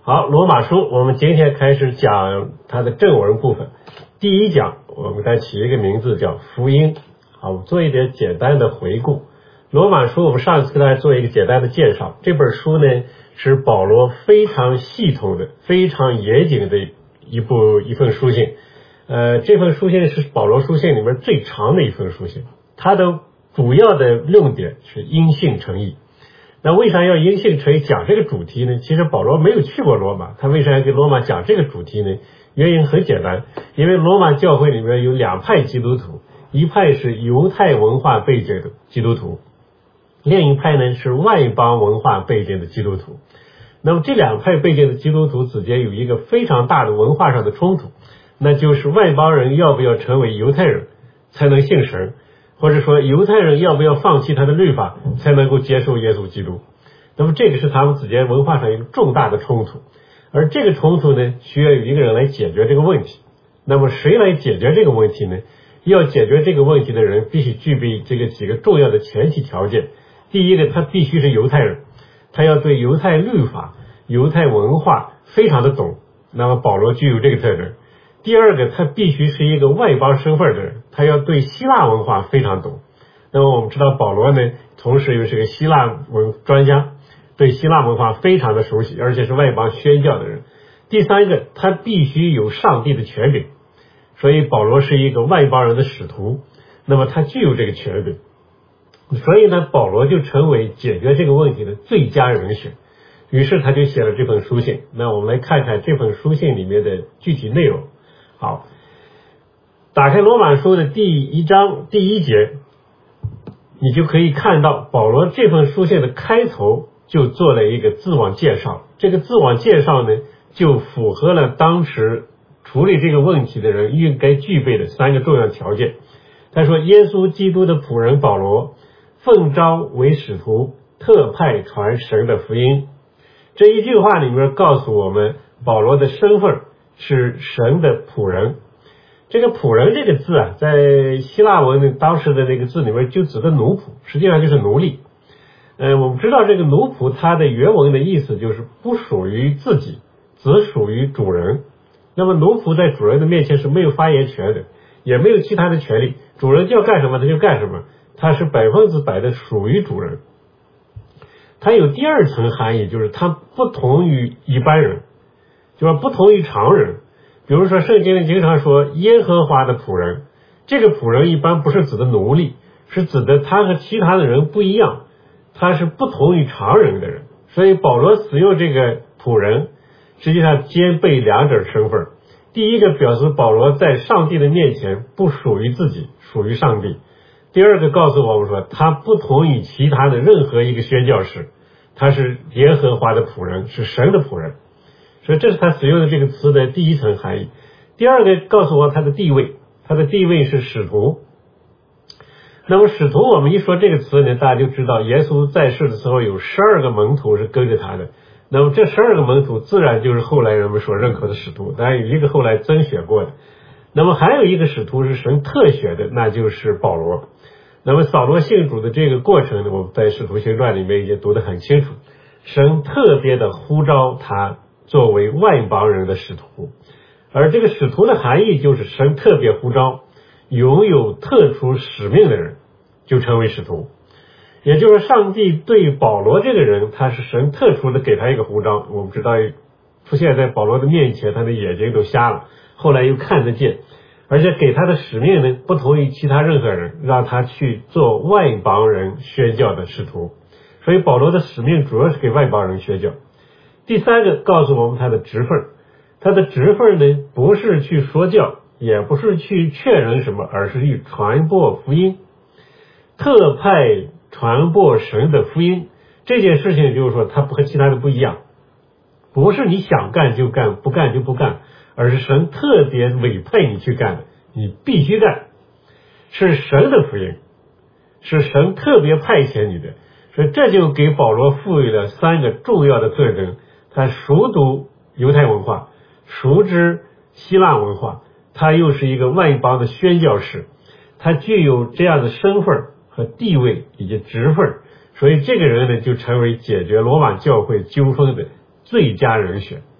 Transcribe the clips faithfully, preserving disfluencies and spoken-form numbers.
好，罗马书我们今天开始讲它的正文部分。第一讲我们给它起一个名字叫福音。好，我们做一点简单的回顾。罗马书我们上次给大家做一个简单的介绍，这本书呢是保罗非常系统的非常严谨的一部一份书信。呃，这份书信是保罗书信里面最长的一份书信，它的主要的论点是因信称义。那为啥要因信称义讲这个主题呢？其实保罗没有去过罗马，他为啥要给罗马讲这个主题呢？原因很简单，因为罗马教会里面有两派基督徒，一派是犹太文化背景的基督徒，另一派呢是外邦文化背景的基督徒。那么这两派背景的基督徒之间有一个非常大的文化上的冲突，那就是外邦人要不要成为犹太人才能信神，或者说犹太人要不要放弃他的律法才能够接受耶稣基督。那么这个是他们之间文化上一个重大的冲突，而这个冲突呢需要有一个人来解决这个问题。那么谁来解决这个问题呢？要解决这个问题的人必须具备这个几个重要的前提条件。第一个，他必须是犹太人，他要对犹太律法犹太文化非常的懂，那么保罗具有这个特征。第二个，他必须是一个外邦身份的人，他要对希腊文化非常懂。那么我们知道保罗呢同时又是个希腊文专家，对希腊文化非常的熟悉，而且是外邦宣教的人。第三个，他必须有上帝的权柄，所以保罗是一个外邦人的使徒，那么他具有这个权柄，所以呢保罗就成为解决这个问题的最佳人选。于是他就写了这本书信。那我们来看看这本书信里面的具体内容。好，打开罗马书的第一章第一节，你就可以看到保罗这份书信的开头就做了一个自我介绍。这个自我介绍呢就符合了当时处理这个问题的人应该具备的三个重要条件。他说，耶稣基督的仆人保罗，奉召为使徒，特派传神的福音。这一句话里面告诉我们保罗的身份是神的仆人。这个仆人这个字啊，在希腊文的当时的那个字里面就指的奴仆，实际上就是奴隶。呃，我们知道这个奴仆它的原文的意思就是不属于自己，只属于主人。那么奴仆在主人的面前是没有发言权的，也没有其他的权利，主人就要干什么他就干什么，他是百分之百的属于主人。它有第二层含义，就是它不同于一般人，就是不同于常人。比如说圣经里经常说耶和华的仆人，这个仆人一般不是指的奴隶，是指的他和其他的人不一样，他是不同于常人的人。所以保罗使用这个仆人实际上兼备两者身份。第一个表示保罗在上帝的面前不属于自己，属于上帝。第二个告诉我们说他不同于其他的任何一个宣教士，他是耶和华的仆人，是神的仆人。所以这是他使用的这个词的第一层含义。第二个告诉我他的地位，他的地位是使徒。那么使徒我们一说这个词呢，大家就知道耶稣在世的时候有十二个门徒是跟着他的，那么这十二个门徒自然就是后来人们所认可的使徒，当然有一个后来甄选过的。那么还有一个使徒是神特选的，那就是保罗。那么扫罗信主的这个过程呢，我们在使徒行传里面也读得很清楚，神特别的呼召他作为外邦人的使徒，而这个使徒的含义就是神特别呼召拥有特殊使命的人就成为使徒。也就是上帝对保罗这个人，他是神特殊的给他一个呼召。我们知道出现在保罗的面前，他的眼睛都瞎了，后来又看得见，而且给他的使命呢不同于其他任何人，让他去做外邦人宣教的使徒。所以保罗的使命主要是给外邦人宣教。第三个告诉我们他的职分，他的职分呢不是去说教，也不是去劝人什么，而是去传播福音，特派传播神的福音。这件事情就是说他和其他的不一样，不是你想干就干，不干就不干，而是神特别委派你去干的，你必须干，是神的福音，是神特别派遣你的。所以这就给保罗赋予了三个重要的特征，他熟读犹太文化，熟知希腊文化，他又是一个外邦的宣教士，他具有这样的身份和地位以及职分，所以这个人呢就成为解决罗马教会纠纷的最佳人选。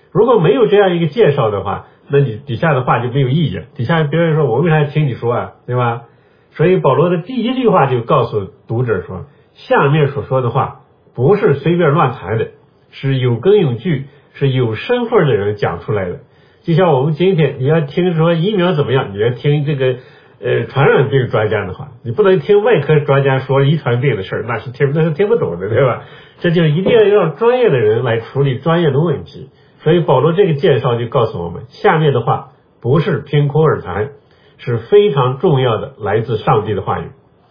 如果没有这样一个介绍的话，那你底下的话就没有意义。底下别人说我为啥听你说啊，对吧？所以保罗的第一句话就告诉读者说，下面所说的话不是随便乱谈的，是有根有据，是有身份的人讲出来的。就像我们今天你要听说疫苗怎么样，你要听这个呃传染病专家的话，你不能听外科专家说遗传病的事儿，那是听那是听不懂的，对吧？这就一定要让专业的人来处理专业的问题。所以保罗这个介绍就告诉我们，下面的话不是凭空而谈，是非常重要的来自上帝的话语。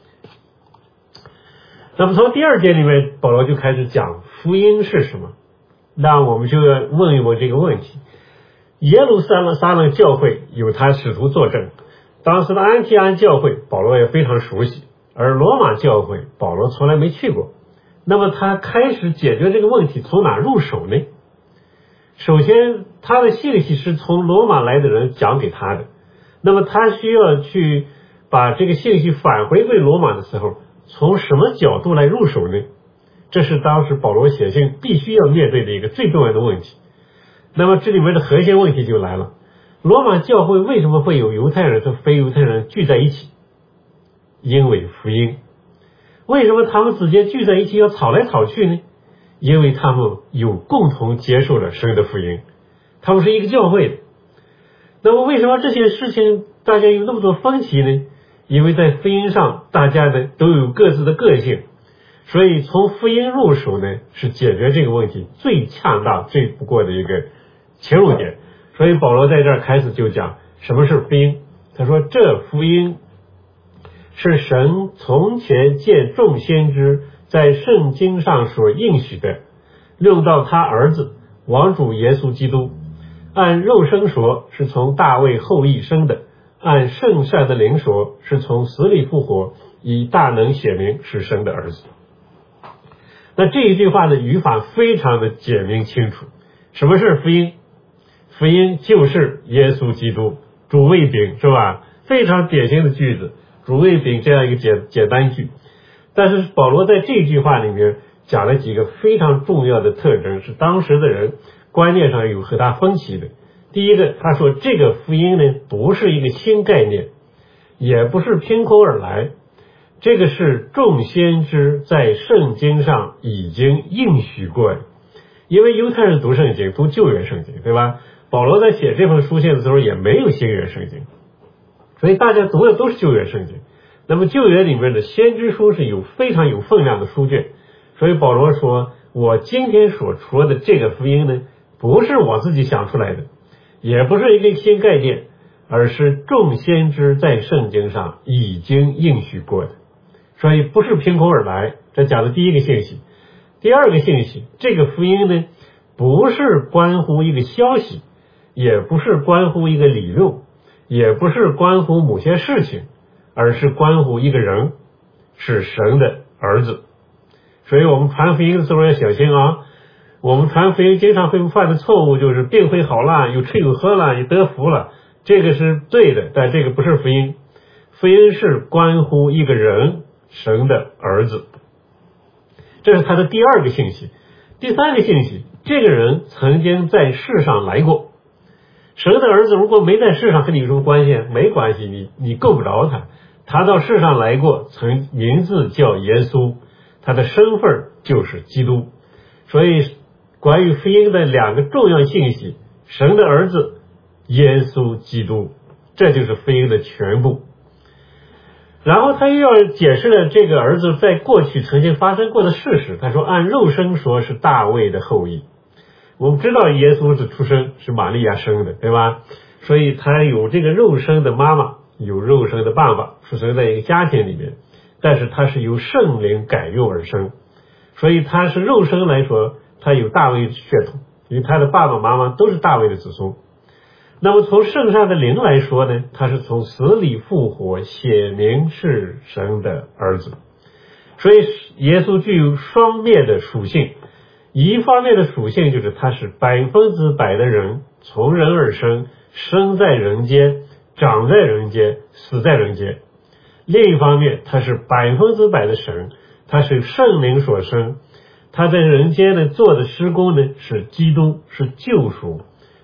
那么从第二节里面，保罗就开始讲福音是什么。那我们就要问一问这个问题。耶路撒冷撒冷教会有他使徒作证，当时的安提安教会保罗也非常熟悉，而罗马教会保罗从来没去过。那么他开始解决这个问题从哪入手呢？首先他的信息是从罗马来的人讲给他的，那么他需要去把这个信息返回给罗马的时候，从什么角度来入手呢？这是当时保罗写信必须要面对的一个最重要的问题。那么这里面的核心问题就来了，罗马教会为什么会有犹太人和非犹太人聚在一起？因为福音。为什么他们之间聚在一起要吵来吵去呢？因为他们有共同接受了神的福音，他们是一个教会的。那么为什么这些事情大家有那么多分歧呢？因为在福音上大家呢都有各自的个性，所以从福音入手呢是解决这个问题最恰当最不过的一个切入点。所以保罗在这儿开始就讲什么是福音。他说这福音是神从前借众先知在圣经上所应许的，论到他儿子王主耶稣基督，按肉身说是从大卫后裔生的，按圣善的灵说是从死里复活，以大能显明是神的儿子。那这一句话的语法非常的简明清楚。什么是福音？福音就是耶稣基督，主谓饼，是吧？非常典型的句子，主谓饼这样一个简简单句。但是保罗在这句话里面讲了几个非常重要的特征，是当时的人观念上有和他分歧的。第一个，他说这个福音呢不是一个新概念，也不是凭空而来，这个是众先知在圣经上已经应许过的。因为犹太人读圣经读旧约圣经，对吧？保罗在写这封书信的时候也没有新约圣经，所以大家读的都是旧约圣经。那么旧约里面的先知书是有非常有分量的书卷，所以保罗说我今天所说的这个福音呢，不是我自己想出来的，也不是一个新概念，而是众先知在圣经上已经应许过的，所以不是凭空而来。这讲的第一个信息。第二个信息，这个福音呢不是关乎一个消息，也不是关乎一个理论，也不是关乎某些事情，而是关乎一个人，是神的儿子。所以我们传福音的时候要小心啊。我们传福音经常会犯的错误就是病会好了，有吃有喝了，有得福了，这个是对的，但这个不是福音。福音是关乎一个人，神的儿子。这是他的第二个信息。第三个信息，这个人曾经在世上来过。神的儿子如果没在世上，跟你有什么关系？没关系，你你够不着他。他到世上来过，曾名字叫耶稣，他的身份就是基督。所以关于福音的两个重要信息，神的儿子，耶稣基督，这就是福音的全部。然后他又要解释了这个儿子在过去曾经发生过的事实。他说按肉身说是大卫的后裔。我们知道耶稣是出生是玛利亚生的，对吧？所以他有这个肉身的妈妈，有肉身的爸爸，出生在一个家庭里面，但是他是由圣灵改用而生，所以他是肉身来说他有大卫血统，因为他的爸爸妈妈都是大卫的子孙。那么从圣上的灵来说呢，他是从死里复活，显明是神的儿子。所以耶稣具有双面的属性，一方面的属性就是他是百分之百的人，从人而生，生在人间，长在人间，死在人间。另一方面他是百分之百的神，他是圣灵所生，他在人间呢做的施工呢是基督，是救赎，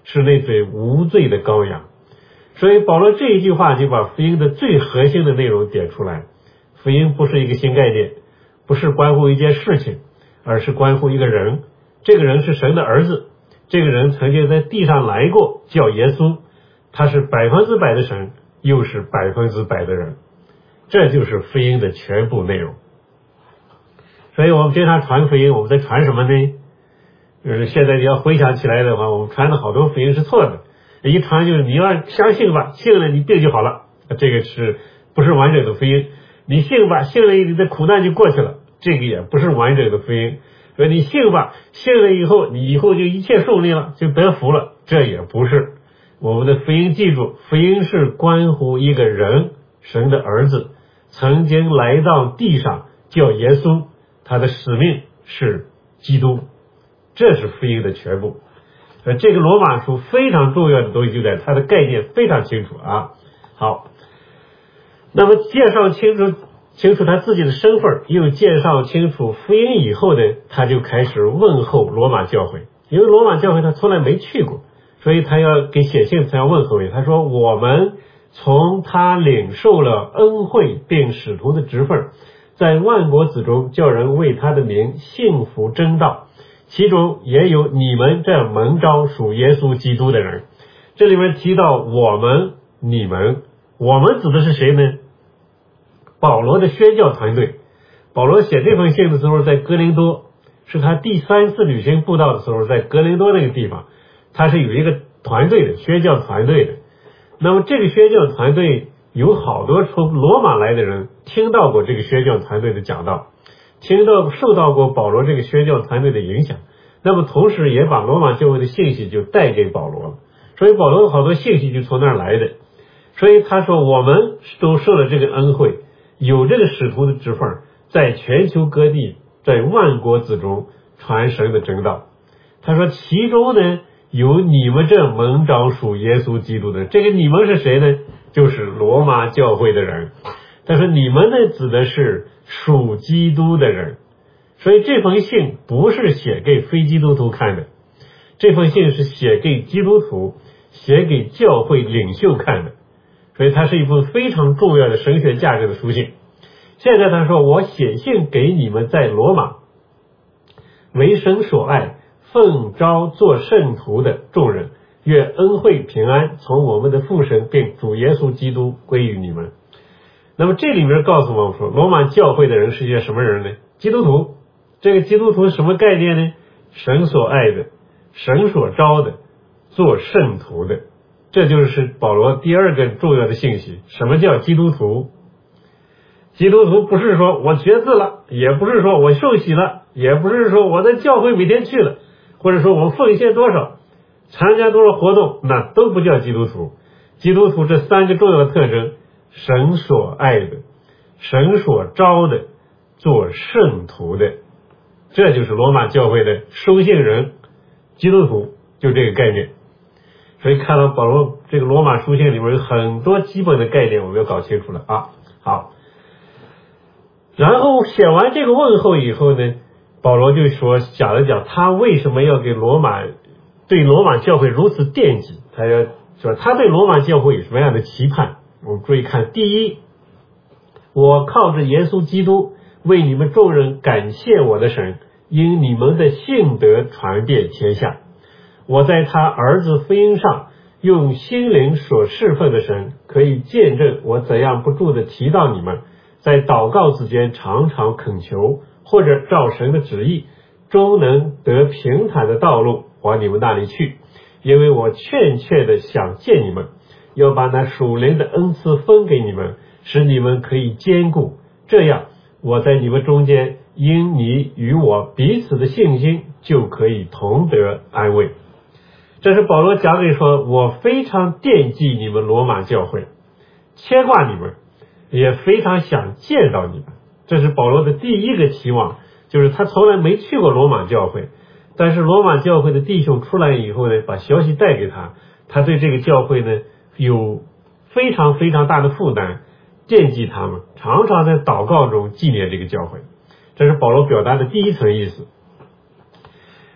是那嘴无罪的羔羊。所以保罗这一句话就把福音的最核心的内容点出来。福音不是一个新概念，不是关乎一件事情，而是关乎一个人。这个人是神的儿子，这个人曾经在地上来过，叫耶稣，他是百分之百的神，又是百分之百的人。这就是福音的全部内容。所以我们经常传福音，我们在传什么呢？就是现在你要回想起来的话，我们传的好多福音是错的。一传就是你要相信吧，信了你病就好了，这个是不是完整的福音？你信吧，信了你的苦难就过去了，这个也不是完整的福音。说你信吧，信了以后你以后就一切顺利了，就得福了，这也不是。我们的福音记住，福音是关乎一个人，神的儿子曾经来到地上，叫耶稣，他的使命是基督，这是福音的全部。呃，这个罗马书非常重要的东西就在它的概念非常清楚啊。好，那么介绍清楚清楚他自己的身份，又介绍清楚福音以后呢，他就开始问候罗马教会。因为罗马教会他从来没去过，所以他要给写信，他要问候。他说我们从他领受了恩惠并使徒的职分，在万国子中叫人为他的名信服真道，其中也有你们这蒙召属耶稣基督的人。这里面提到我们你们，我们指的是谁呢？保罗的宣教团队。保罗写这封信的时候在哥林多，是他第三次旅行布道的时候，在哥林多那个地方，他是有一个团队的，宣教团队的。那么这个宣教团队有好多从罗马来的人听到过这个宣教团队的讲道，听到受到过保罗这个宣教团队的影响，那么同时也把罗马教会的信息就带给保罗了，所以保罗好多信息就从那儿来的。所以他说我们都受了这个恩惠，有这个使徒的职分，在全球各地，在万国子中传神的真道。他说其中呢有你们这蒙召属耶稣基督的。这个你们是谁呢？就是罗马教会的人。他说你们呢指的是属基督的人。所以这封信不是写给非基督徒看的，这封信是写给基督徒，写给教会领袖看的。所以它是一封非常重要的神学价值的书信。现在他说我写信给你们在罗马为神所爱奉召做圣徒的众人，愿恩惠平安从我们的父神并主耶稣基督归于你们。那么这里面告诉我们说，罗马教会的人是些什么人呢？基督徒。这个基督徒是什么概念呢？神所爱的，神所招的，做圣徒的。这就是保罗第二个重要的信息。什么叫基督徒？基督徒不是说我决志了，也不是说我受洗了，也不是说我在教会每天去了，或者说我奉献多少，参加多少活动，那都不叫基督徒。基督徒这三个重要的特征：神所爱的，神所招的，做圣徒的。这就是罗马教会的收信人，基督徒，就这个概念。所以看到保罗这个罗马书信里面有很多基本的概念我们要搞清楚了啊。好，然后写完这个问候以后呢，保罗就说讲了讲他为什么要给罗马对罗马教会如此惦记，他要说他对罗马教会有什么样的期盼。我们注意看，第一，我靠着耶稣基督为你们众人感谢我的神，因你们的信德传遍天下。我在他儿子福音上用心灵所侍奉的神，可以见证我怎样不住的提到你们，在祷告之间常常恳求，或者照神的旨意，终能得平坦的道路往你们那里去。因为我确切的想见你们，要把那属灵的恩赐分给你们，使你们可以坚固，这样我在你们中间，因你与我彼此的信心，就可以同得安慰。这是保罗讲给说，我非常惦记你们罗马教会，牵挂你们，也非常想见到你们。这是保罗的第一个期望，就是他从来没去过罗马教会，但是罗马教会的弟兄出来以后呢，把消息带给他，他对这个教会呢有非常非常大的负担，惦记他们，常常在祷告中纪念这个教会。这是保罗表达的第一层意思。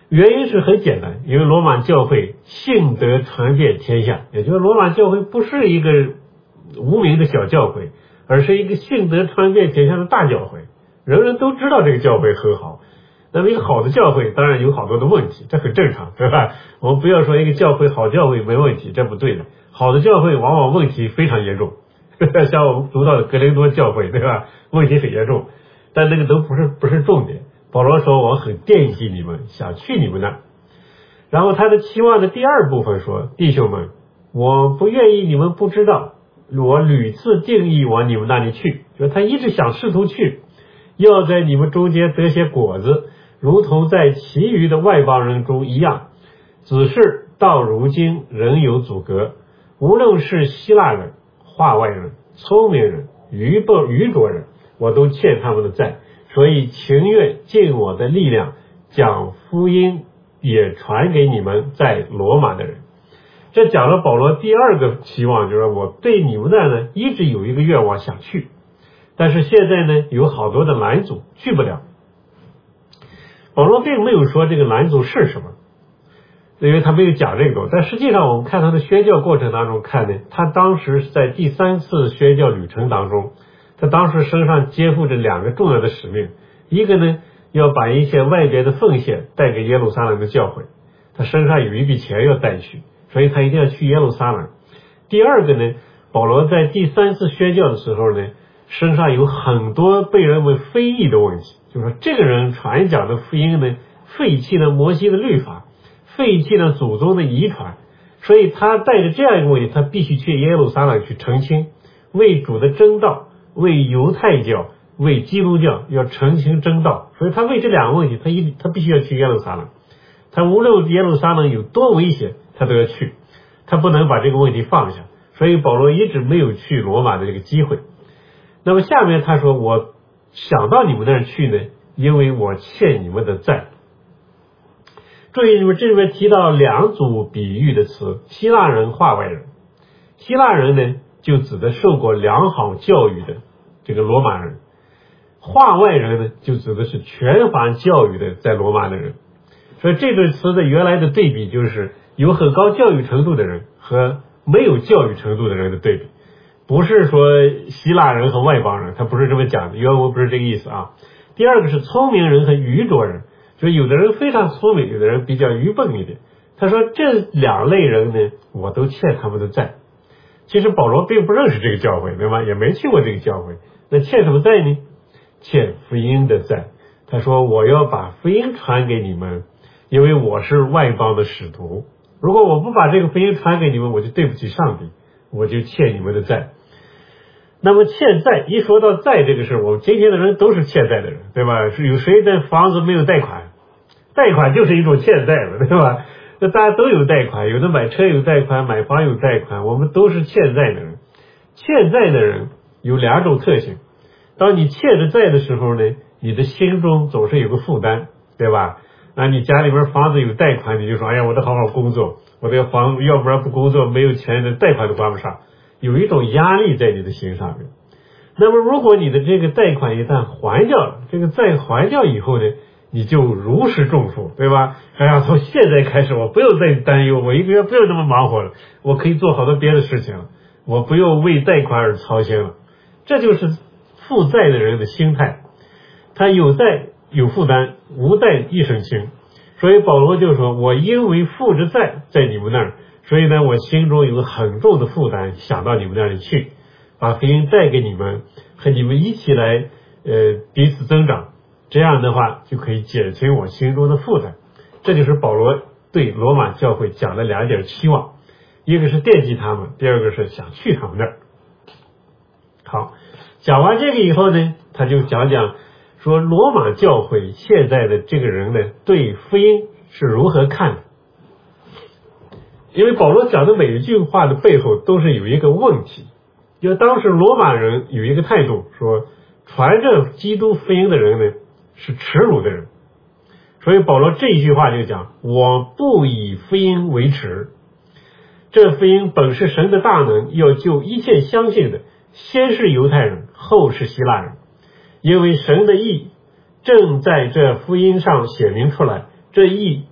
原因是很简单，因为罗马教会信德传遍天下，也就是罗马教会不是一个无名的小教会，而是一个信德传遍天下的大教会，人人都知道这个教会很好。那么一个好的教会当然有好多的问题，这很正常，对吧？我们不要说一个教会好教会没问题，这不对的。好的教会往往问题非常严重，像我们读到的格林多教会，对吧？问题很严重，但那个都不是不是重点。保罗说我很惦记你们，想去你们那儿。然后他的期望的第二部分说，弟兄们，我不愿意你们不知道，我屡次定义往你们那里去，就是他一直想试图去，要在你们中间得些果子，如同在其余的外邦人中一样，只是到如今仍有阻隔。无论是希腊人、化外人、聪明人、愚笨愚拙人，我都欠他们的债，所以情愿尽我的力量，将福音也传给你们在罗马的人。这讲了保罗第二个期望，就是我对你们那呢一直有一个愿望想去，但是现在呢有好多的拦阻，去不了。保罗并没有说这个拦阻是什么，因为他没有讲这个，但实际上我们看他的宣教过程当中看呢，他当时是在第三次宣教旅程当中，他当时身上肩负着两个重要的使命，一个呢要把一些外边的奉献带给耶路撒冷的教会，他身上有一笔钱要带去，所以他一定要去耶路撒冷。第二个呢，保罗在第三次宣教的时候呢，身上有很多被人们非议的问题，就是说这个人传讲的福音呢，废弃了摩西的律法，废弃了祖宗的遗传，所以他带着这样一个问题，他必须去耶路撒冷去澄清，为主的真道，为犹太教，为基督教要澄清真道，所以他为这两个问题，他一他必须要去耶路撒冷。他无论耶路撒冷有多危险，他都要去，他不能把这个问题放下，所以保罗一直没有去罗马的这个机会。那么下面他说，我想到你们那儿去呢，因为我欠你们的债。注意，你们这里面提到两组比喻的词，希腊人、化外人。希腊人呢，就指的受过良好教育的这个罗马人，化外人呢，就指的是全凡教育的在罗马的人。所以这对词的原来的对比就是有很高教育程度的人和没有教育程度的人的对比，不是说希腊人和外邦人，他不是这么讲的，原文不是这个意思啊。第二个是聪明人和愚拙人，就有的人非常聪明，有的人比较愚笨一点。他说这两类人呢，我都欠他们的债。其实保罗并不认识这个教会，对吧？也没去过这个教会，那欠什么债呢？欠福音的债。他说我要把福音传给你们，因为我是外邦的使徒，如果我不把这个福音传给你们，我就对不起上帝，我就欠你们的债。那么欠债，一说到债这个事，我们今天的人都是欠债的人，对吧？是有谁的房子没有贷款？贷款就是一种欠债了，对吧？那大家都有贷款，有的买车有贷款，买房有贷款，我们都是欠债的人。欠债的人有两种特性，当你欠着债的时候呢，你的心中总是有个负担，对吧？那你家里边房子有贷款，你就说哎呀，我得好好工作，我这个房要不然不工作没有钱的贷款都还不上，有一种压力在你的心上面。那么如果你的这个贷款一旦还掉了，这个债还掉以后呢，你就如释重负，对吧？哎呀，从现在开始我不用再担忧，我一个月不用那么忙活了，我可以做好多别的事情了，我不用为贷款而操心了。这就是负债的人的心态，他有债有负担，无债一身轻。所以保罗就说，我因为负着债在你们那儿，所以呢我心中有很重的负担，想到你们那里去，把福音带给你们，和你们一起来呃彼此增长，这样的话就可以减轻我心中的负担。这就是保罗对罗马教会讲的两点期望，一个是惦记他们，第二个是想去他们那儿。好，讲完这个以后呢，他就讲讲说罗马教会现在的这个人呢，对福音是如何看的。因为保罗讲的每一句话的背后都是有一个问题，就当时罗马人有一个态度，说传着基督福音的人呢是耻辱的人，所以保罗这一句话就讲，我不以福音为耻，这福音本是神的大能，要救一切相信的，先是犹太人，后是希腊人，因为神的义正在这福音上显明出来，这义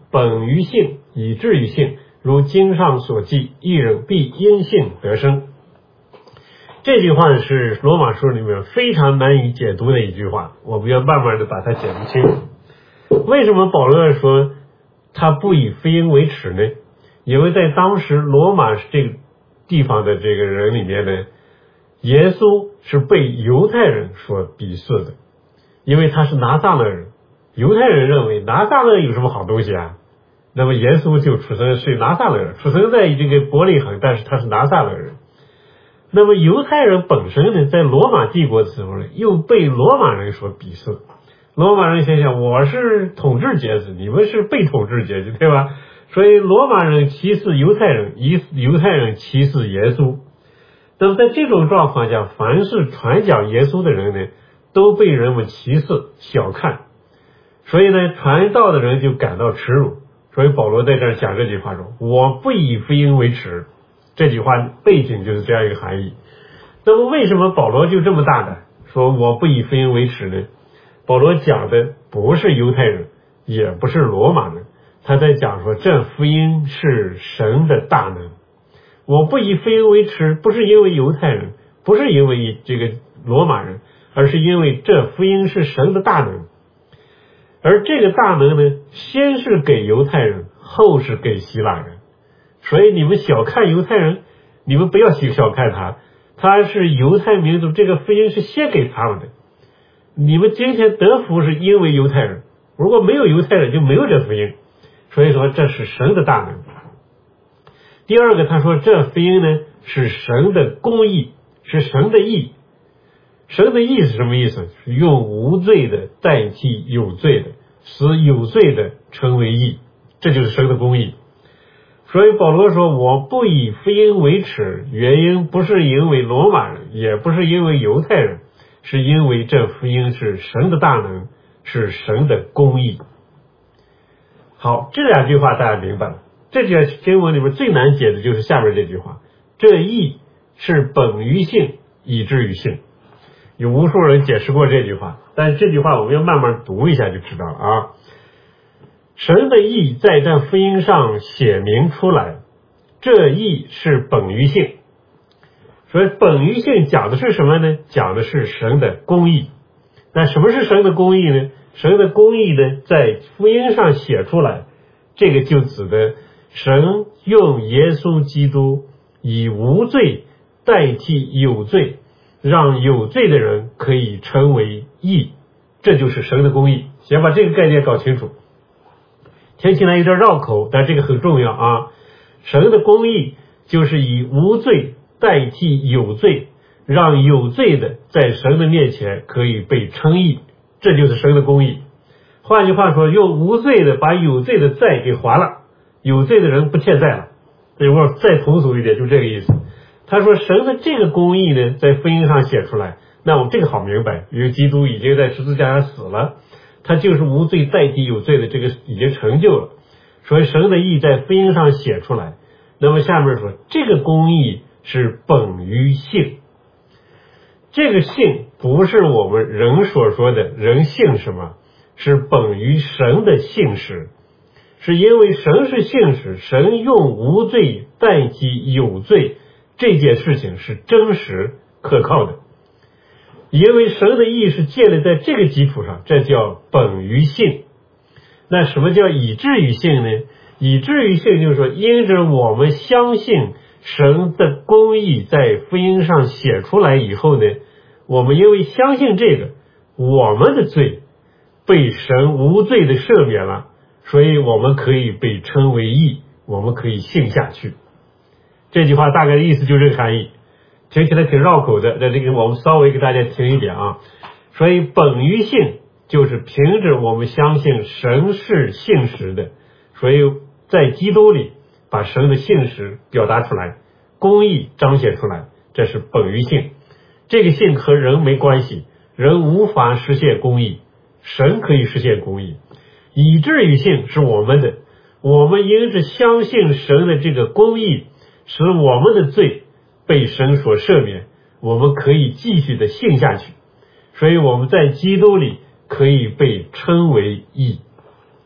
本于性，以至于性，如经上所记，一人必因性得生。这句话是罗马书里面非常难以解读的一句话，我们要慢慢的把它解读清楚。为什么保罗要说他不以福音为耻呢？因为在当时罗马这个地方的这个人里面呢，耶稣是被犹太人所鄙视的，因为他是拿撒勒人。犹太人认为拿撒勒有什么好东西啊？那么耶稣就出生是拿撒勒人，出生在这个伯利恒，但是他是拿撒勒人。那么犹太人本身呢，在罗马帝国的时候呢，又被罗马人所鄙视。罗马人想想，我是统治阶级，你们是被统治阶级，对吧？所以罗马人歧视犹太人，以犹太人歧视耶稣。那么在这种状况下，凡是传讲耶稣的人呢，都被人们歧视小看，所以呢，传道的人就感到耻辱。所以保罗在这儿讲这句话说，我不以福音为耻，这句话背景就是这样一个含义。那么为什么保罗就这么大胆说我不以福音为耻呢？保罗讲的不是犹太人，也不是罗马人，他在讲说这福音是神的大能。我不以福音为耻，不是因为犹太人，不是因为这个罗马人，而是因为这福音是神的大能。而这个大能呢，先是给犹太人，后是给希腊人。所以你们小看犹太人，你们不要小看他，他是犹太民族，这个福音是先给他们的。你们今天得福是因为犹太人，如果没有犹太人就没有这福音。所以说这是神的大能。第二个他说这福音呢是神的公义，是神的义。神的义是什么意思？是用无罪的代替有罪的，使有罪的成为义，这就是神的公义。所以保罗说我不以福音为耻，原因不是因为罗马人，也不是因为犹太人，是因为这福音是神的大能，是神的公义。好，这两句话大家明白了。这句经文里面最难解的就是下面这句话，这义是本于性，以至于性。有无数人解释过这句话，但是这句话我们要慢慢读一下就知道了啊。神的义在这福音上写明出来，这义是本于性。所以本于性讲的是什么呢？讲的是神的公义。那什么是神的公义呢？神的公义呢，在福音上写出来，这个就指的神用耶稣基督以无罪代替有罪，让有罪的人可以成为义，这就是神的公义。先把这个概念搞清楚。听起来有点绕口，但这个很重要啊。神的公义就是以无罪代替有罪，让有罪的在神的面前可以被称义，这就是神的公义。换句话说，用无罪的把有罪的债给还了，有罪的人不欠债了。这会儿再通俗一点，就这个意思。他说神的这个公义呢，在福音上写出来，那我们这个好明白，因为基督已经在十字架上死了，他就是无罪代替有罪的，这个已经成就了。所以神的义在福音上写出来。那么下面说这个公义是本于性，这个性不是我们人所说的人性什么，是本于神的性实。是因为神是性实，神用无罪代替有罪，这件事情是真实可靠的。因为神的义是建立在这个基础上，这叫本于性。那什么叫以至于性呢？以至于性就是说，因着我们相信神的公义在福音上写出来以后呢，我们因为相信这个，我们的罪被神无罪的赦免了，所以我们可以被称为义，我们可以信下去。这句话大概的意思就是这个含义，听起来挺绕口的，那这个我们稍微给大家听一点啊。所以本于性就是凭着我们相信神是信实的，所以在基督里把神的信实表达出来，公义彰显出来，这是本于性。这个性和人没关系，人无法实现公义，神可以实现公义。以至于性是我们的，我们因着相信神的这个公义，使我们的罪被神所赦免，我们可以继续的信下去，所以我们在基督里可以被称为义。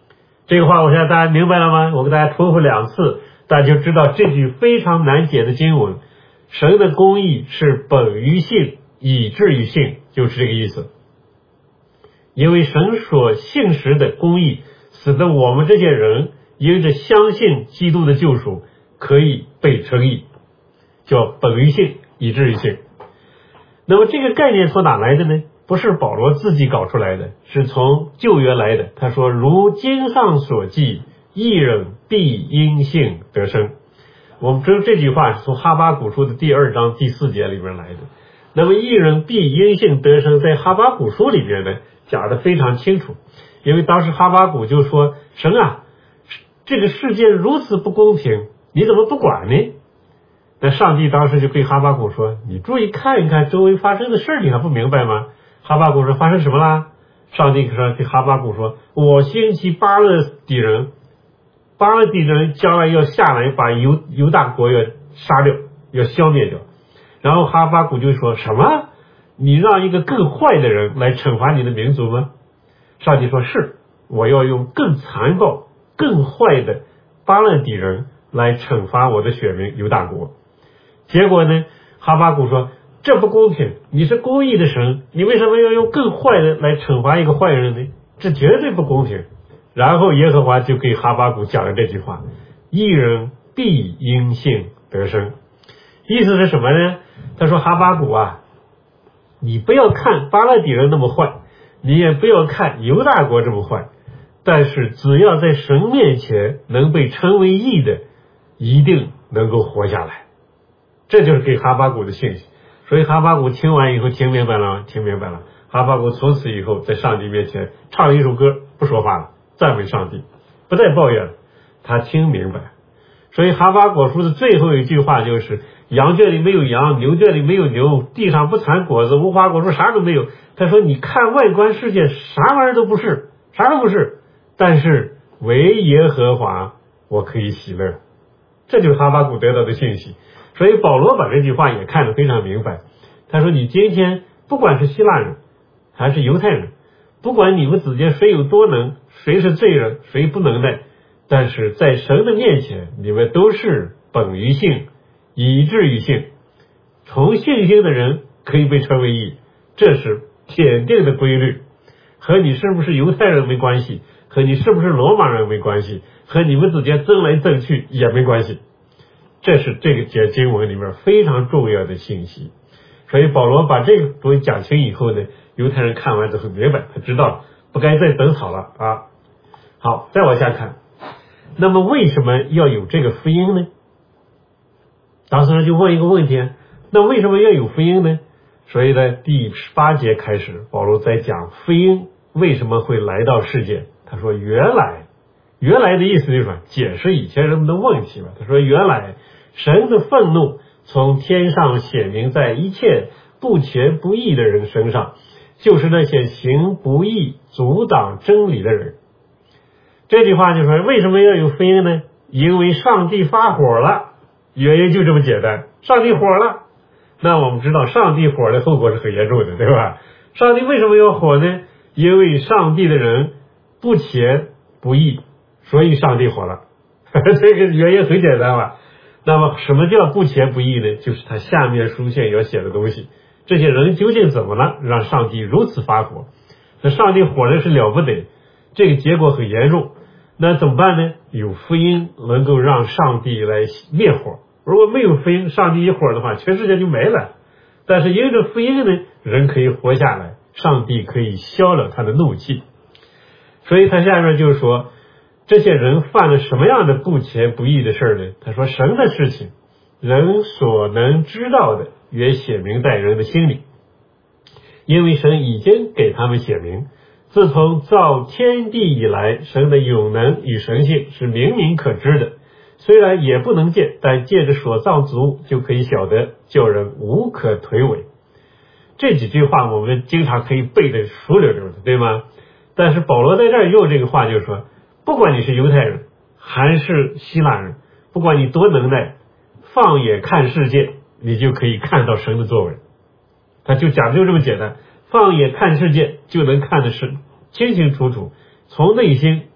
这个话我想大家明白了吗？我给大家重复两次，大家就知道这句非常难解的经文，神的公义是本于性，以至于性，就是这个意思。因为神所信实的公义，使得我们这些人因着相信基督的救赎，可以被称义，叫本于性，以至于性。那么这个概念从哪来的呢？不是保罗自己搞出来的，是从旧约来的。他说，如经上所记，义人必因信得生。我们知道这句话是从哈巴谷书的第二章第四节里面来的。那么义人必因信得生，在哈巴谷书里边呢讲得非常清楚。因为当时哈巴谷就说，神啊，这个世界如此不公平，你怎么不管呢？那上帝当时就对哈巴谷说，你注意看一看周围发生的事，你还不明白吗？哈巴谷说，发生什么啦？上帝说对哈巴谷说，我兴起巴勒底人，巴勒底人将来要下来把犹犹大国要杀掉，要消灭掉。然后哈巴谷就说，什么？你让一个更坏的人来惩罚你的民族吗？上帝说，是，我要用更残暴更坏的巴勒底人来惩罚我的选民犹大国。结果呢，哈巴谷说，这不公平，你是公义的神，你为什么要用更坏的来惩罚一个坏人呢？这绝对不公平。然后耶和华就给哈巴谷讲了这句话，义人必因信得生。意思是什么呢？他说，哈巴谷啊，你不要看巴勒底人那么坏，你也不要看犹大国这么坏，但是只要在神面前能被称为义的，一定能够活下来。这就是给哈巴谷的信息。所以哈巴谷听完以后听明白了吗？听明白了。哈巴谷从此以后在上帝面前唱了一首歌，不说话了，赞美上帝，不再抱怨了，他听明白。所以哈巴谷书的最后一句话就是，羊圈里没有羊，牛圈里没有牛，地上不产果子，无花果树，啥都没有。他说，你看外观世界啥玩意儿都不是，啥都不是，但是唯耶和华我可以喜乐。这就是哈巴谷得到的信息。所以保罗把这句话也看得非常明白。他说，你今天不管是希腊人还是犹太人，不管你们之间谁有多能，谁是罪人，谁不能耐，但是在神的面前，你们都是本于性，以至于性。从信心的人可以被称为义，这是铁定的规律，和你是不是犹太人没关系，和你是不是罗马人没关系，和你们之间争来争去也没关系。这是这个节经文里面非常重要的信息。所以保罗把这个东西讲清以后呢，犹太人看完之后明白，他知道不该再等草了啊。好，再往下看，那么为什么要有这个福音呢？当时就问一个问题，那为什么要有福音呢？所以在第十八节开始，保罗在讲福音为什么会来到世界。他说，原来原来的意思就是说解释以前人们的问题嘛。他说，原来神的愤怒从天上显明在一切不虔不义的人身上，就是那些行不义阻挡真理的人。这句话就说，为什么要有福音呢？因为上帝发火了，原因就这么简单，上帝火了。那我们知道上帝火的后果是很严重的，对吧？上帝为什么要火呢？因为上帝的人不虔不义，所以上帝火了。这个原因很简单吧。那么什么叫不虔不义呢？就是他下面书信要写的东西，这些人究竟怎么了，让上帝如此发火？那上帝火的是了不得，这个结果很严重。那怎么办呢？有福音能够让上帝来灭火。如果没有福音，上帝一火的话，全世界就没了。但是因着福音呢，人可以活下来，上帝可以消了他的怒气。所以他下面就是说，这些人犯了什么样的不虔不义的事呢？他说，神的事情人所能知道的也写明在人的心里，因为神已经给他们写明，自从造天地以来，神的永能与神性是明明可知的，虽然也不能见，但借着所造之物就可以晓得，叫人无可推诿。这几句话我们经常可以背得熟溜溜的，对吗？但是保罗在这儿用这个话就是说，不管你是犹太人还是希腊人，不管你多能耐，放眼看世界，你就可以看到神的作为。他就讲究这么简单，放眼看世界就能看的是清清楚楚，从内心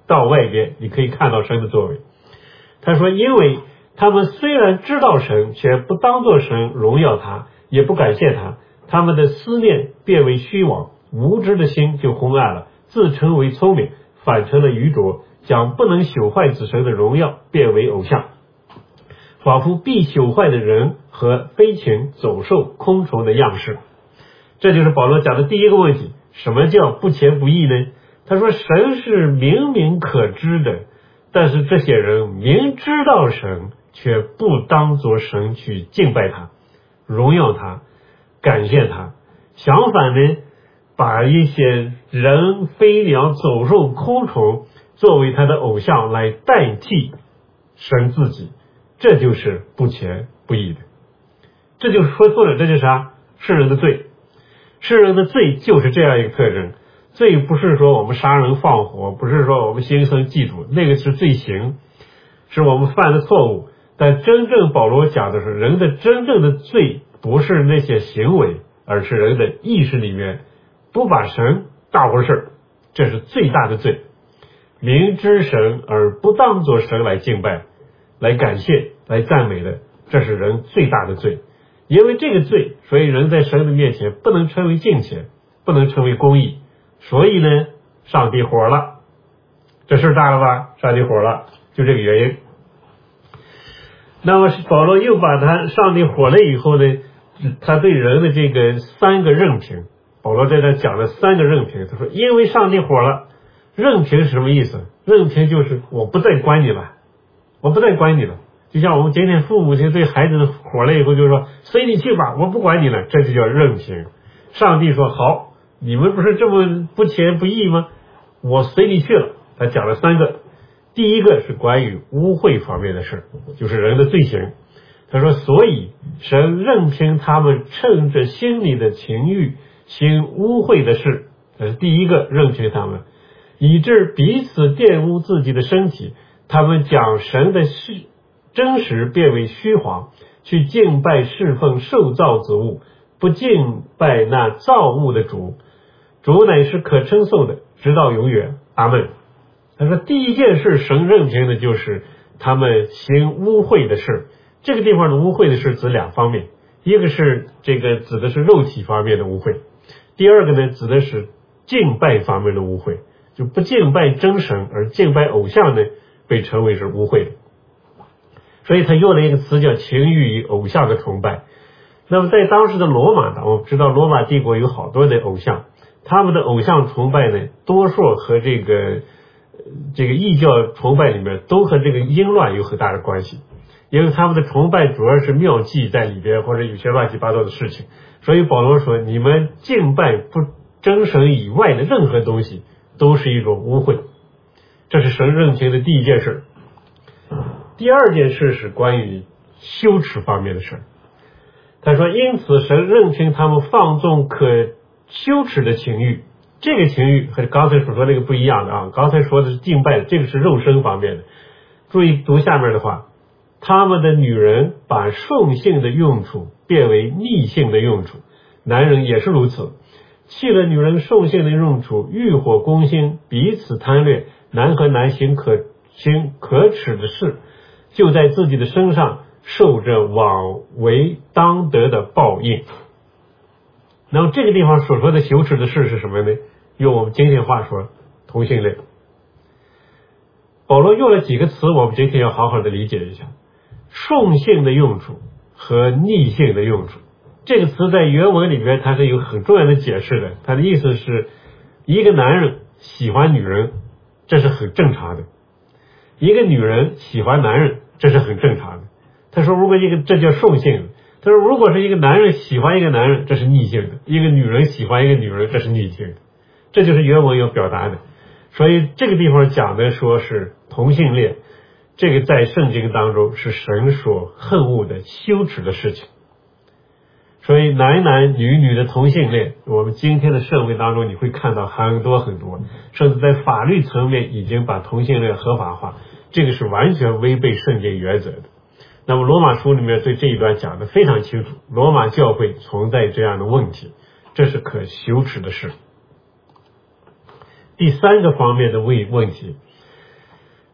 到外边，你可以看到神的作为。他说，因为他们虽然知道神，却不当作神荣耀他，也不感谢他，他们的思念变为虚妄，无知的心就昏暗了，自称为聪明，反成了愚拙，将不能朽坏之神的荣耀变为偶像，仿佛必朽坏的人和飞禽走兽空虫的样式。这就是保罗讲的第一个问题，什么叫不虔不义呢？他说，神是明明可知的，但是这些人明知道神，却不当作神去敬拜他，荣耀他，感谢他，相反呢，把一些人、飞鸟、走兽、空虫作为他的偶像来代替神自己，这就是不虔不义的。这就是说错了，这就是啥？世人的罪。世人的罪就是这样一个特征。罪不是说我们杀人放火，不是说我们心生嫉妒，那个是罪行，是我们犯的错误。但真正保罗讲的是，人的真正的罪不是那些行为，而是人的意识里面不把神当回事，这是最大的罪。明知神而不当作神来敬拜、来感谢、来赞美的，这是人最大的罪。因为这个罪，所以人在神的面前不能称为敬虔，不能称为公义。所以呢，上帝火了，这事大了吧？上帝火了，就这个原因。那么保罗又把他上帝火了以后呢，他对人的这个三个任凭，保罗在这讲了三个任凭。他说，因为上帝火了，任凭是什么意思？任凭就是我不再管你了，我不再管你了。就像我们今天父母亲对孩子火了以后，就说随你去吧，我不管你了，这就叫任凭。上帝说好，你们不是这么不虔不义吗？我随你去了。他讲了三个，第一个是关于污秽方面的事，就是人的罪行。他说，所以神任凭他们趁着心里的情欲行污秽的事，这是第一个，任凭他们，以致彼此玷污自己的身体，他们将神的虚真实变为虚谎，去敬拜侍奉受造之物，不敬拜那造物的主。主乃是可称颂的，直到永远。阿们。他说，第一件事神任凭的就是他们行污秽的事。这个地方的污秽的事指两方面，一个是这个指的是肉体方面的污秽，第二个呢指的是敬拜方面的污秽，就不敬拜真神而敬拜偶像呢，被称为是污秽的。所以他用了一个词叫情欲与偶像的崇拜。那么在当时的罗马呢，我们知道罗马帝国有好多的偶像，他们的偶像崇拜呢，多数和这个这个异教崇拜里面都和这个淫乱有很大的关系，因为他们的崇拜主要是妙计在里边，或者有些乱七八糟的事情。所以保罗说，你们敬拜不真神以外的任何东西都是一种污秽，这是神任凭的第一件事。第二件事是关于羞耻方面的事。他说，因此神任凭他们放纵可羞耻的情欲，这个情欲和刚才所说那个不一样的啊，刚才说的是敬拜，这个是肉身方面的。注意读下面的话，他们的女人把顺性的用处变为逆性的用处，男人也是如此，弃了女人顺性的用处，欲火攻心，彼此贪恋，男和男行可行可耻的事，就在自己的身上受着枉为当得的报应。那么这个地方所说的羞耻的事是什么呢？用我们今天话说，同性恋。保罗用了几个词，我们今天要好好的理解一下。顺性的用处和逆性的用处，这个词在原文里面它是有很重要的解释的。它的意思是，一个男人喜欢女人，这是很正常的；一个女人喜欢男人，这是很正常的。他说，如果一个这叫顺性的，他说如果是一个男人喜欢一个男人，这是逆性的；一个女人喜欢一个女人，这是逆性的。这就是原文要表达的。所以这个地方讲的说是同性恋，这个在圣经当中是神所恨恶的羞耻的事情。所以男男女女的同性恋，我们今天的社会当中你会看到很多很多，甚至在法律层面已经把同性恋合法化，这个是完全违背圣经原则的。那么罗马书里面对这一段讲得非常清楚，罗马教会存在这样的问题，这是可羞耻的事。第三个方面的问问题，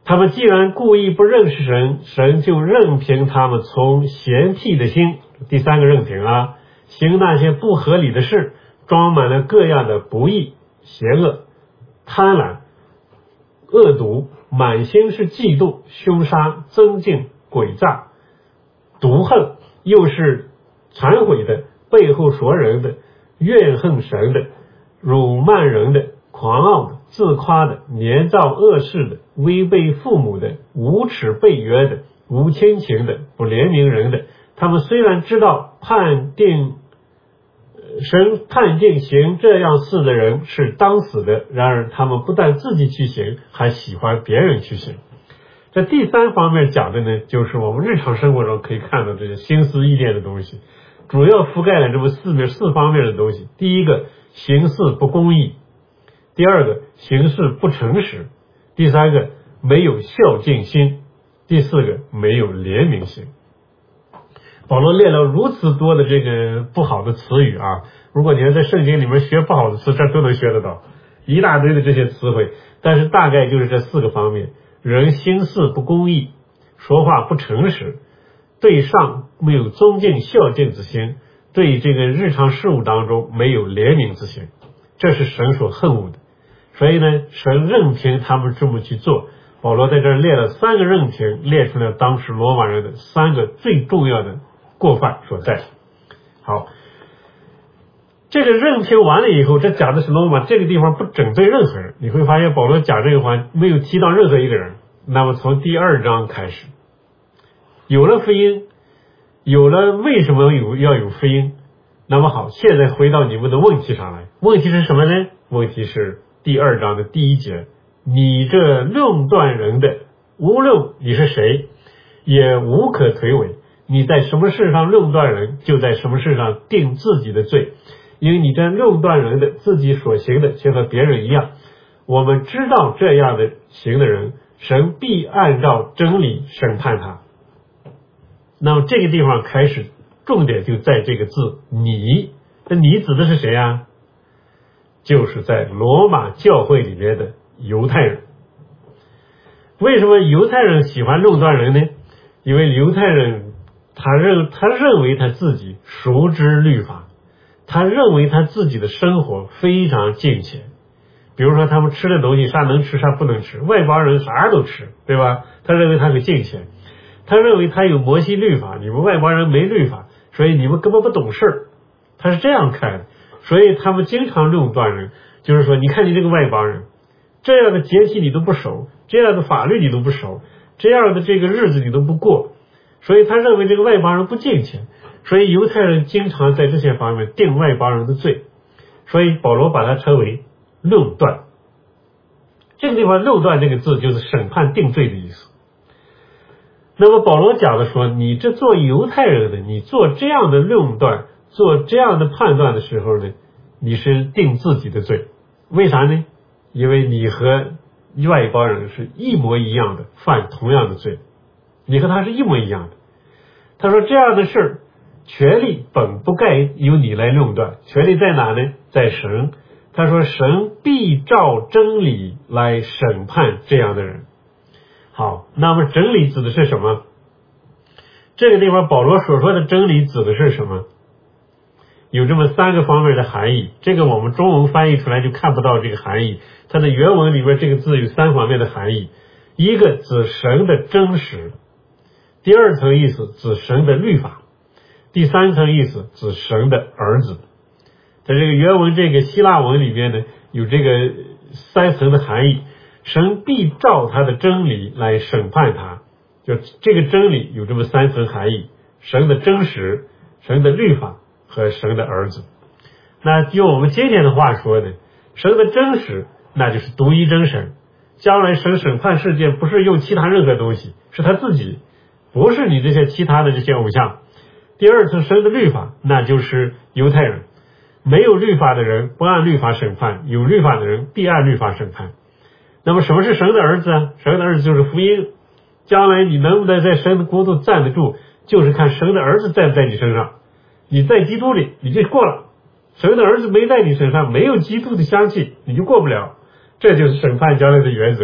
他们既然故意不认识神，神就任凭他们从嫌弃的心，第三个任凭啊，行那些不合理的事，装满了各样的不义、邪恶、贪婪、恶毒，满心是嫉妒、凶杀、增进、诡诈、毒恨，又是忏悔的、背后说人的、怨恨神的、辱骂人的、狂傲的、自夸的、年造恶事的、违背父母的、无耻背约的、无亲情的、不怜悯人的。他们虽然知道判定神判定行这样事的人是当死的，然而他们不但自己去行，还喜欢别人去行。这第三方面讲的呢，就是我们日常生活中可以看到这些心思意念的东西，主要覆盖了这么四面四方面的东西。第一个，行事不公义；第二个，行事不诚实；第三个，没有孝敬心；第四个，没有怜悯心。保罗列了如此多的这个不好的词语啊，如果你要在圣经里面学不好的词，这都能学得到，一大堆的这些词汇。但是大概就是这四个方面：人心事不公义，说话不诚实，对上没有尊敬孝敬之心，对这个日常事务当中没有怜悯之心，这是神所恨恶的。所以呢，神任凭他们这么去做。保罗在这儿列了三个任凭，列出了当时罗马人的三个最重要的过犯所在。好，这个任凭完了以后，这讲的是罗马，这个地方不针对任何人。你会发现保罗讲这个话没有提到任何一个人。那么从第二章开始，有了福音，有了为什么有要有福音。那么好，现在回到你们的问题上来。问题是什么呢？问题是第二章的第一节，你这论断人的，无论你是谁，也无可推诿。你在什么事上论断人，就在什么事上定自己的罪，因为你这论断人的，自己所行的却和别人一样。我们知道这样的行的人，神必按照真理审判他。那么这个地方开始重点就在这个字你。这你指的是谁啊？就是在罗马教会里面的犹太人。为什么犹太人喜欢论断人呢？因为犹太人他认他认为他自己熟知律法，他认为他自己的生活非常敬虔。比如说他们吃的东西啥能吃啥不能吃，外邦人啥都吃，对吧？他认为他很敬虔，他认为他有摩西律法，你们外邦人没律法，所以你们根本不懂事，他是这样看的。所以他们经常论断人，就是说你看你这个外邦人，这样的节气你都不守，这样的法律你都不守，这样的这个日子你都不过，所以他认为这个外邦人不敬虔。所以犹太人经常在这些方面定外邦人的罪，所以保罗把它称为论断。这个地方论断这个字就是审判定罪的意思。那么保罗讲的说，你这做犹太人的，你做这样的论断，做这样的判断的时候呢，你是定自己的罪。为啥呢？因为你和外邦人是一模一样的，犯同样的罪，你和他是一模一样的。他说这样的事权力本不该由你来论断，权力在哪呢？在神。他说神必照真理来审判这样的人。好，那么真理指的是什么？这个地方保罗所说的真理指的是什么？有这么三个方面的含义，这个我们中文翻译出来就看不到这个含义，它的原文里面这个字有三方面的含义。一个指神的真实，第二层意思指神的律法，第三层意思指神的儿子。在这个原文这个希腊文里面呢，有这个三层的含义。神必照他的真理来审判他，就这个真理有这么三层含义：神的真实、神的律法和神的儿子。那用我们今天的话说呢，神的真实那就是独一真神，将来神审判世界不是用其他任何东西，是他自己，不是你这些其他的这些偶像。第二层神的律法，那就是犹太人，没有律法的人不按律法审判，有律法的人必按律法审判。那么什么是神的儿子啊？神的儿子就是福音，将来你能不能在神的国度站得住，就是看神的儿子在不在你身上。你在基督里你就过了，神的儿子没在你身上，没有基督的香气，你就过不了。这就是审判将来的原则。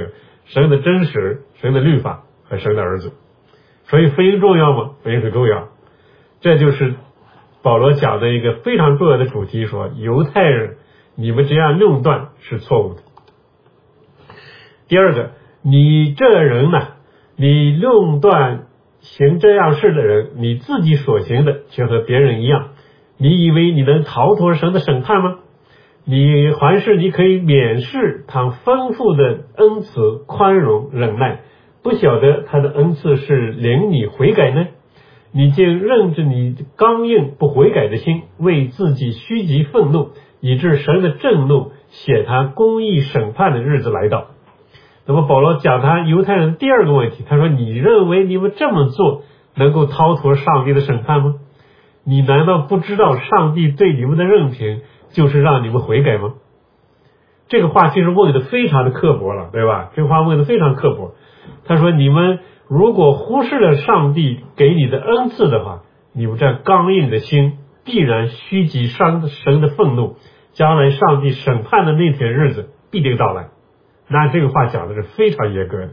神的真实、神的律法和神的儿子。所以福音重要吗？福音是重要。这就是保罗讲的一个非常重要的主题，说犹太人你们这样论断是错误的。第二个，你这人呢，你论断行这样事的人，你自己所行的却和别人一样，你以为你能逃脱神的审判吗？你还是你可以免视他丰富的恩慈、宽容、忍耐，不晓得他的恩赐是领你悔改呢？你竟任着你刚硬不悔改的心，为自己虚极愤怒，以致神的震怒写他公义审判的日子来到。那么保罗讲他犹太人的第二个问题，他说你认为你们这么做能够逃脱上帝的审判吗？你难道不知道上帝对你们的任凭就是让你们悔改吗？这个话其实问的非常的刻薄了，对吧？这个话问的非常刻薄。他说你们如果忽视了上帝给你的恩赐的话，你们这刚硬的心必然虚极伤神的愤怒，将来上帝审判的那天日子必定到来。那这个话讲的是非常严格的。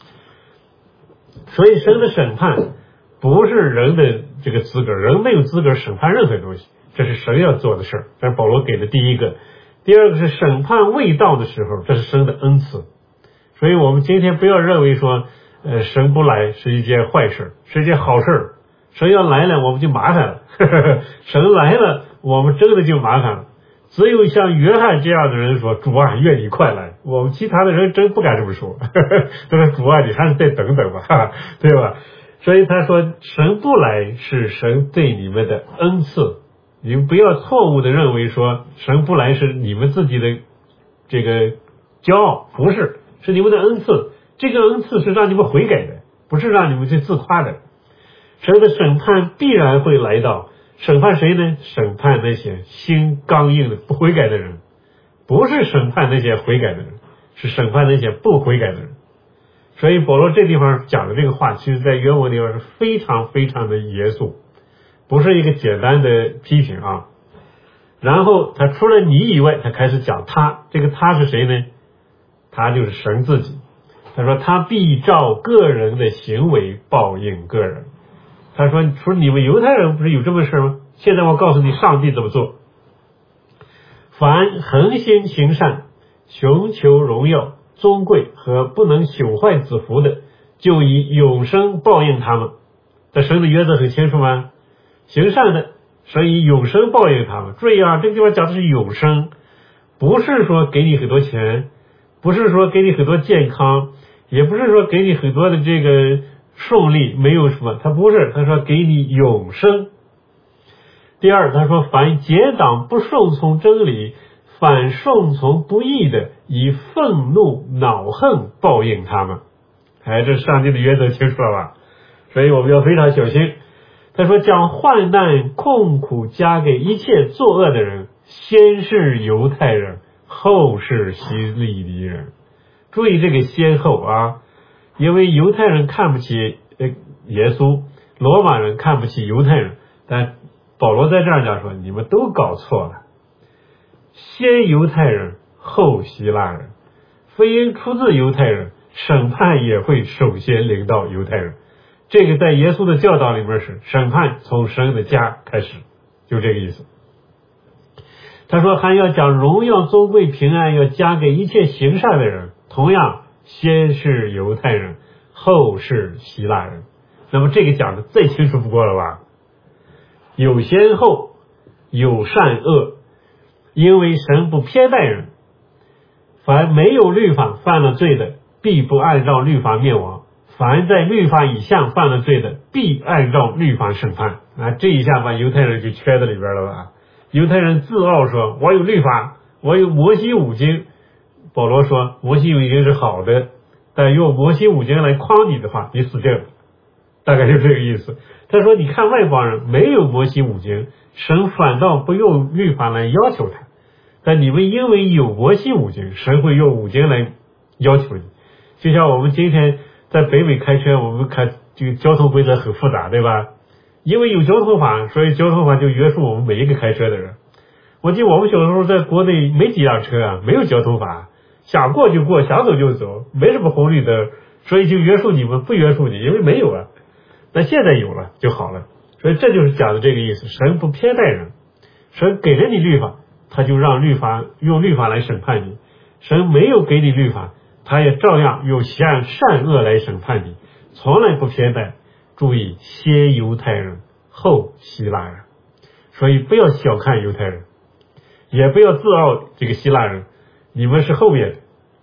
所以神的审判不是人的这个资格，人没有资格审判任何东西，这是神要做的事儿。这是保罗给的第一个。第二个是审判未到的时候，这是神的恩赐。所以我们今天不要认为说呃，神不来是一件坏事，是一件好事。神要来了我们就麻烦了呵呵，神来了我们真的就麻烦了。只有像约翰这样的人说主啊愿你快来，我们其他的人真不敢这么说，呵呵，都说主啊你还是再等等吧，哈哈，对吧？所以他说神不来是神对你们的恩赐，你们不要错误的认为说神不来是你们自己的这个骄傲，不是，是你们的恩赐。这个恩赐是让你们悔改的，不是让你们去自夸的。神的审判必然会来到，审判谁呢？审判那些心刚硬的不悔改的人，不是审判那些悔改的人，是审判那些不悔改的人。所以保罗这地方讲的这个话，其实在原文里边是非常非常的严肃，不是一个简单的批评啊。然后他除了你以外，他开始讲他，这个他是谁呢？他就是神自己。他说他必照个人的行为报应个人。他说除了你们犹太人不是有这么事吗？现在我告诉你上帝怎么做。凡恒心行善，寻求荣耀、尊贵和不能朽坏子服的，就以永生报应他们。这神的原则很清楚吗？行善的，神以永生报应他们。注意啊，这个地方讲的是永生，不是说给你很多钱，不是说给你很多健康，也不是说给你很多的这个顺利，没有什么，他不是，他说给你永生。第二，他说凡结党不顺从真理，反顺从不义的，以愤怒恼恨报应他们。哎，这上帝的原则清楚了吧？所以我们要非常小心。他说将患难困苦加给一切作恶的人，先是犹太人，后是希利尼人。注意这个先后啊，因为犹太人看不起耶稣，罗马人看不起犹太人，但保罗在这儿讲说你们都搞错了，先犹太人后希腊人，福音出自犹太人，审判也会首先临到犹太人。这个在耶稣的教导里面是审判从神的家开始，就这个意思。他说还要讲荣耀尊贵平安要加给一切行善的人，同样先是犹太人，后是希腊人。那么这个讲的最清楚不过了吧？有先后，有善恶，因为神不偏待人，凡没有律法犯了罪的，必不按照律法灭亡，凡在律法以下犯了罪的，必按照律法审判。啊，这一下把犹太人就圈在里边了吧？犹太人自傲说我有律法，我有摩西五经。保罗说摩西五经是好的，但用摩西五经来诓你的话，你死定了，大概就这个意思。他说你看外邦人没有摩西五经，神反倒不用律法来要求他，但你们因为有摩西五经，神会用五经来要求你。就像我们今天在北美开车，我们看这个交通规则很复杂，对吧？因为有交通法，所以交通法就约束我们每一个开车的人。我记得我们小时候在国内没几辆车啊，没有交通法， 想过就过，想走就走，没什么红绿灯，所以就约束你们，不约束你，因为没有啊。那现在有了就好了，所以这就是讲的这个意思。神不偏待人，神给了你律法，他就让律法用律法来审判你；神没有给你律法，他也照样用善善恶来审判你，从来不偏待。注意，先犹太人后希腊人，所以不要小看犹太人，也不要自傲这个希腊人，你们是后面的。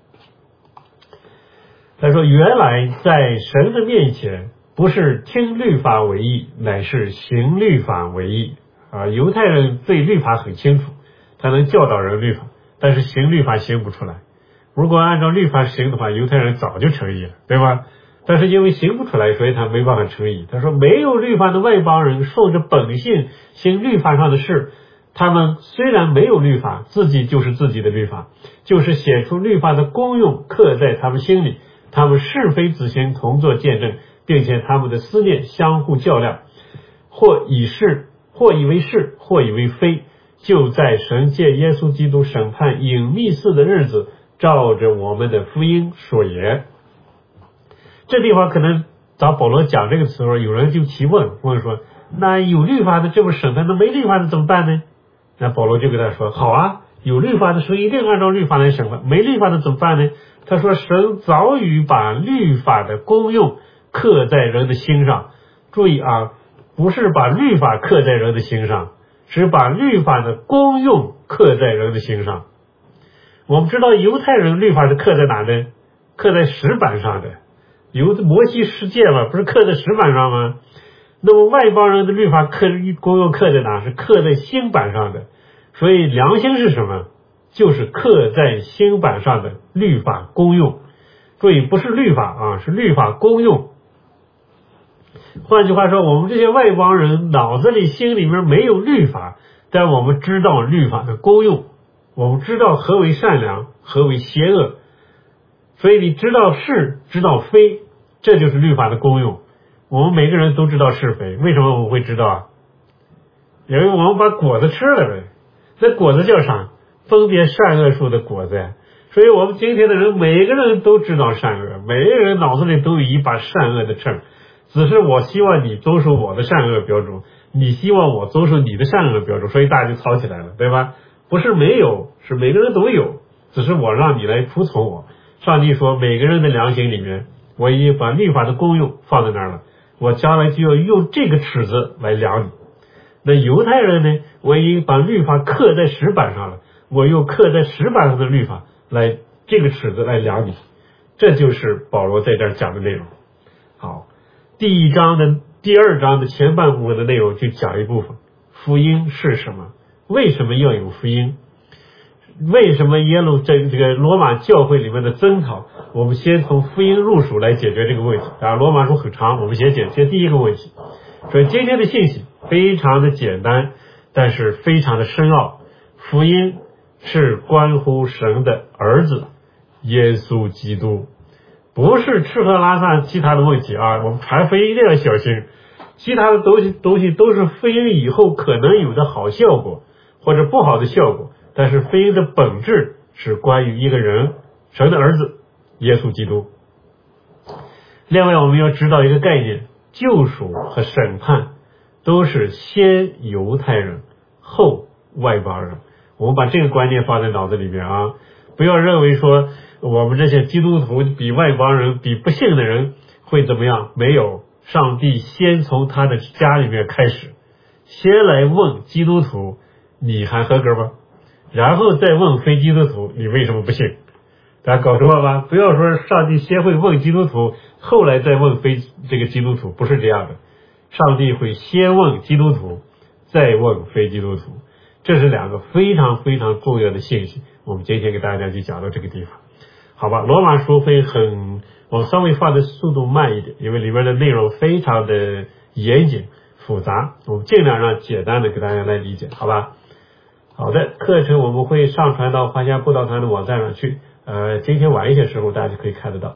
他说，原来在神的面前，不是听律法为义，乃是行律法为义啊。犹太人对律法很清楚，他能教导人律法，但是行律法行不出来。如果按照律法行的话，犹太人早就成义了，对吧？但是因为行不出来，所以他没办法成义。他说，没有律法的外邦人顺着本性行律法上的事，他们虽然没有律法，自己就是自己的律法，就是写出律法的功用刻在他们心里，他们是非自行同作见证，并且他们的思念相互较量，或以是，或以为是，或以为非，就在神借耶稣基督审判隐秘事的日子，照着我们的福音所言。这地方可能找保罗讲这个词的时候，有人就提问，问说，那有律法的这不审判，那没律法的怎么办呢？那保罗就跟他说，好啊，有律法的时候一定按照律法来审判，没律法的怎么办呢？他说，神早已把律法的功用刻在人的心上。注意啊，不是把律法刻在人的心上，是把律法的功用刻在人的心上。我们知道犹太人律法是刻在哪呢？刻在石板上的。有摩西十诫嘛，不是刻在石板上吗？那么外邦人的律法刻功用刻在哪？是刻在心板上的。所以良心是什么？就是刻在心板上的律法功用。注意，不是律法啊，是律法功用。换句话说，我们这些外邦人脑子里心里面没有律法，但我们知道律法的功用，我们知道何为善良，何为邪恶。所以你知道是，知道非，这就是律法的功用。我们每个人都知道是非，为什么我们会知道啊？因为我们把果子吃了呗。那果子叫啥？分别善恶树的果子呀。所以我们今天的人每个人都知道善恶，每个人脑子里都有一把善恶的秤，只是我希望你遵守我的善恶标准，你希望我遵守你的善恶标准，所以大家就吵起来了，对吧？不是没有，是每个人都有，只是我让你来服从我。上帝说，每个人的良心里面，我已经把律法的功用放在那儿了，我将来就要用这个尺子来量你。那犹太人呢，我已经把律法刻在石板上了，我用刻在石板上的律法来这个尺子来量你。这就是保罗在这儿讲的内容。好，第一章的第二章的前半部分的内容就讲一部分，福音是什么？为什么要有福音？为什么耶路这这个罗马教会里面的争吵？我们先从福音入手来解决这个问题啊。罗马书很长，我们先解决第一个问题。所以今天的信息非常的简单，但是非常的深奥。福音是关乎神的儿子耶稣基督，不是吃喝拉撒其他的问题啊。我们传福音一定要小心，其他的东西东西都是福音以后可能有的好效果或者不好的效果。但是福音的本质是关于一个人，神的儿子耶稣基督。另外我们要知道一个概念，救赎和审判都是先犹太人后外邦人。我们把这个观念放在脑子里面啊，不要认为说我们这些基督徒比外邦人比不信的人会怎么样，没有。上帝先从他的家里面开始，先来问基督徒你还合格吗？然后再问非基督徒你为什么不信？大家搞错了吧？不要说上帝先会问基督徒，后来再问非这个基督徒，不是这样的。上帝会先问基督徒，再问非基督徒，这是两个非常非常重要的信息。我们今天给大家就讲到这个地方，好吧？罗马书会很，我稍微放的速度慢一点，因为里面的内容非常的严谨复杂，我们尽量让简单的给大家来理解，好吧？好的，课程我们会上传到华夏布道团的网站上去，呃，今天晚一些时候大家就可以看得到。